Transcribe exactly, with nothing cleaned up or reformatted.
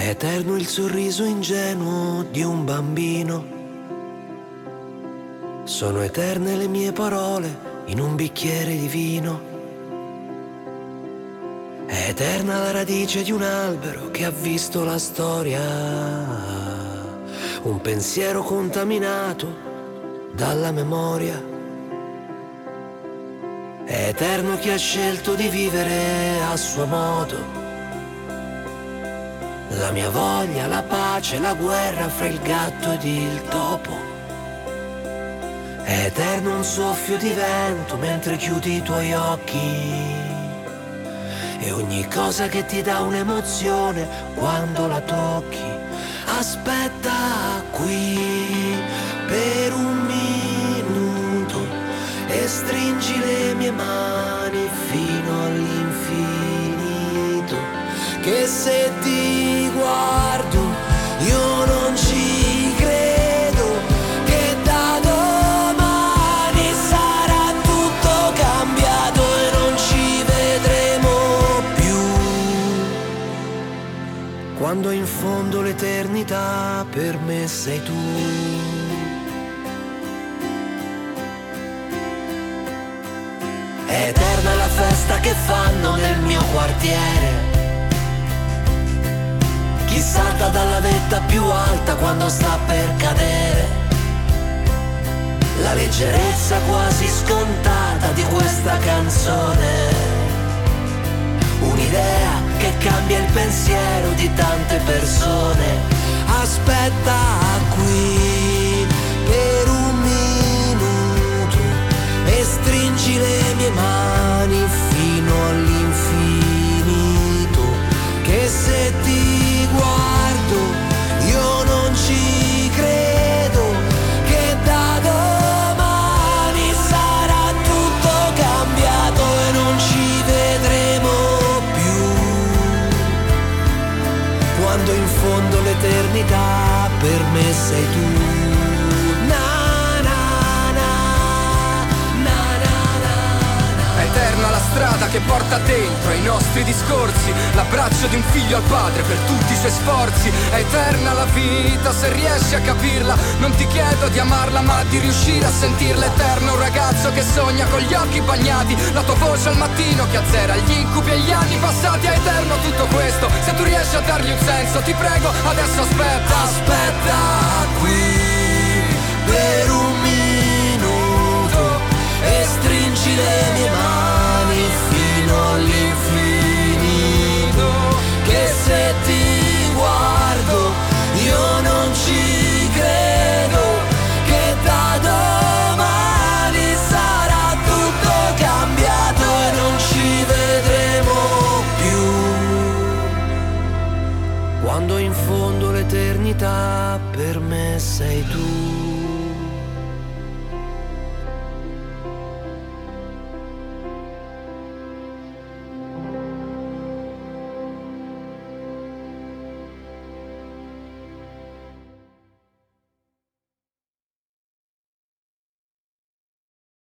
È eterno il sorriso ingenuo di un bambino. Sono eterne le mie parole in un bicchiere di vino. È eterna la radice di un albero che ha visto la storia. Un pensiero contaminato dalla memoria. È eterno chi ha scelto di vivere a suo modo. La mia voglia, la pace, la guerra fra il gatto ed il topo. È eterno un soffio di vento mentre chiudi i tuoi occhi. E ogni cosa che ti dà un'emozione quando la tocchi. Aspetta qui per un minuto e stringi le mie mani fino all'infinito. Che se ti guardo io non ci credo, che da domani sarà tutto cambiato e non ci vedremo più. Quando in fondo l'eternità per me sei tu. È eterna la festa che fanno nel mio quartiere. Chi salta dalla vetta più alta quando sta per cadere. La leggerezza quasi scontata di questa canzone. Un'idea che cambia il pensiero di tante persone. Aspetta qui per un minuto e stringi le mie mani fino all'infinito. Che se ti guardo io non ci credo, che da domani sarà tutto cambiato e non ci vedremo più. Quando in fondo l'eternità per me sei tu. Eterna la strada che porta dentro ai nostri discorsi, l'abbraccio di un figlio al padre per tutti i suoi sforzi. È eterna la vita se riesci a capirla. Non ti chiedo di amarla ma di riuscire a sentirla. Eterno un ragazzo che sogna con gli occhi bagnati, la tua voce al mattino che azzera gli incubi e gli anni passati. È eterno tutto questo, se tu riesci a dargli un senso, ti prego adesso aspetta. Aspetta qui per un minuto e stringi le mie mani fino all'infinito. Che se ti guardo io non ci credo, che da domani sarà tutto cambiato e non ci vedremo più. Quando in fondo l'eternità per me sei tu.